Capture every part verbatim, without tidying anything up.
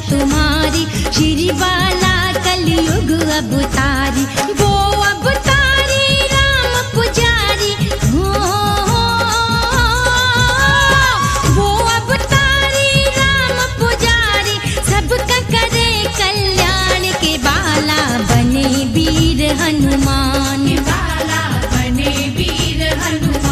तुम्हारी, श्री बाला कलयुग अवतारी। वो अवतारी राम पुजारी, हो वो अवतारी राम पुजारी, सबका करे कल्याण के बाला बने वीर हनुमान, बाला बने वीर हनुमान।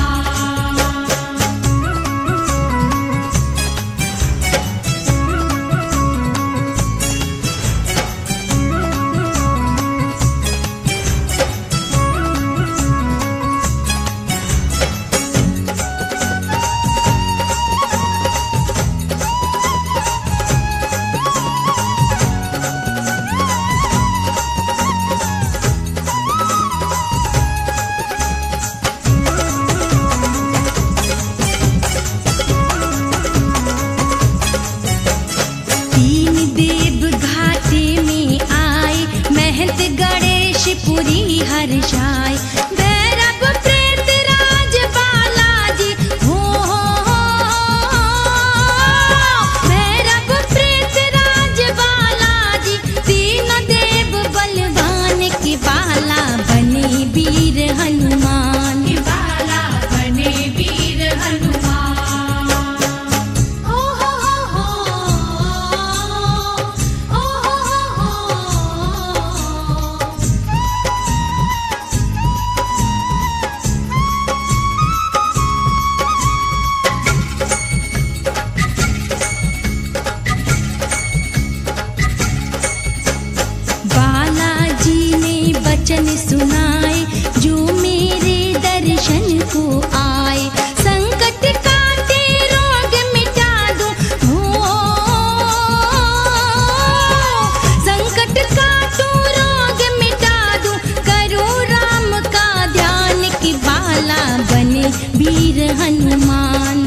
तीन देव घाटे में आए, महंत गणेश पुरी हर्षाए। भैरव प्रेत राज बालाजी, हो भैरव प्रेत राज बालाजी, तीन देव बलवान के बाला बने वीर हनुमान, बाला बने वीर हनुमान। ओ हो हो हो, ओ हो हो हो। बालाजी ने वचन सुनाए, जो मेरे दर्शन को आए। संकट काटे रोग मिटा दो, हो संकट काटो रोग मिटा दो, करो राम का ध्यान की बाला बने वीर हनुमान,